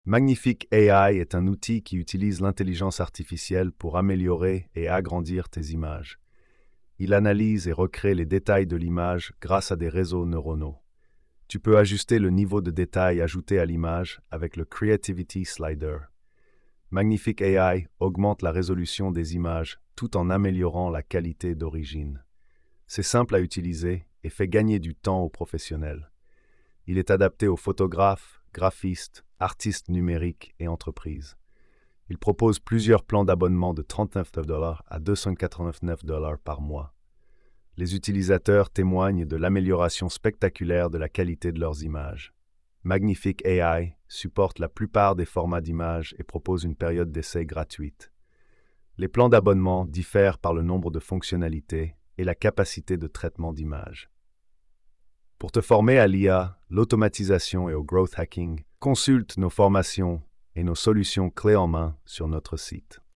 Magnifique AI est un outil qui utilise l'intelligence artificielle pour améliorer et agrandir tes images. Il analyse et recrée les détails de l'image grâce à des réseaux neuronaux. Tu peux ajuster le niveau de détail ajouté à l'image avec le Creativity Slider. Magnifique AI augmente la résolution des images tout en améliorant la qualité d'origine. C'est simple à utiliser et fait gagner du temps aux professionnels. Il est adapté aux photographes, graphistes, artistes numériques et entreprises. Il propose plusieurs plans d'abonnement de $39 à $289 par mois. Les utilisateurs témoignent de l'amélioration spectaculaire de la qualité de leurs images. Magnifique AI supporte la plupart des formats d'images et propose une période d'essai gratuite. Les plans d'abonnement diffèrent par le nombre de fonctionnalités et la capacité de traitement d'images. Pour te former à l'IA, l'automatisation et au growth hacking, consulte nos formations et nos solutions clés en main sur notre site.